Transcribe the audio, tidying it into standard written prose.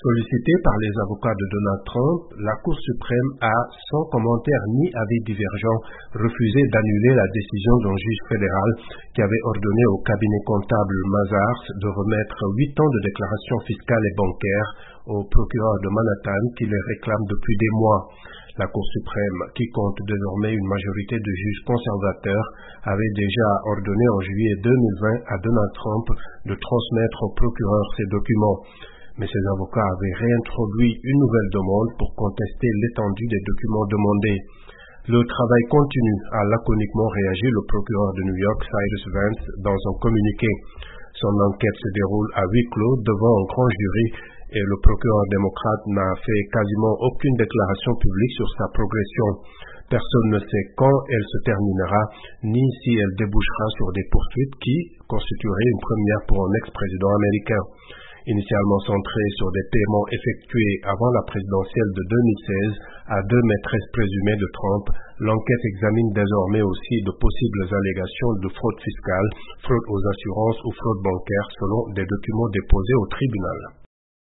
Sollicitée par les avocats de Donald Trump, la Cour suprême a, sans commentaire ni avis divergent, refusé d'annuler la décision d'un juge fédéral qui avait ordonné au cabinet comptable Mazars de remettre 8 ans de déclarations fiscales et bancaires au procureur de Manhattan qui les réclame depuis des mois. La Cour suprême, qui compte désormais une majorité de juges conservateurs, avait déjà ordonné en juillet 2020 à Donald Trump de transmettre au procureur ces documents. Mais ses avocats avaient réintroduit une nouvelle demande pour contester l'étendue des documents demandés. Le travail continue, a laconiquement réagi le procureur de New York, Cyrus Vance, dans un communiqué. Son enquête se déroule à huis clos devant un grand jury et le procureur démocrate n'a fait quasiment aucune déclaration publique sur sa progression. Personne ne sait quand elle se terminera, ni si elle débouchera sur des poursuites qui constitueraient une première pour un ex-président américain. Initialement centré sur des paiements effectués avant la présidentielle de 2016 à 2 maîtresses présumées de Trump, l'enquête examine désormais aussi de possibles allégations de fraude fiscale, fraude aux assurances ou fraude bancaire selon des documents déposés au tribunal.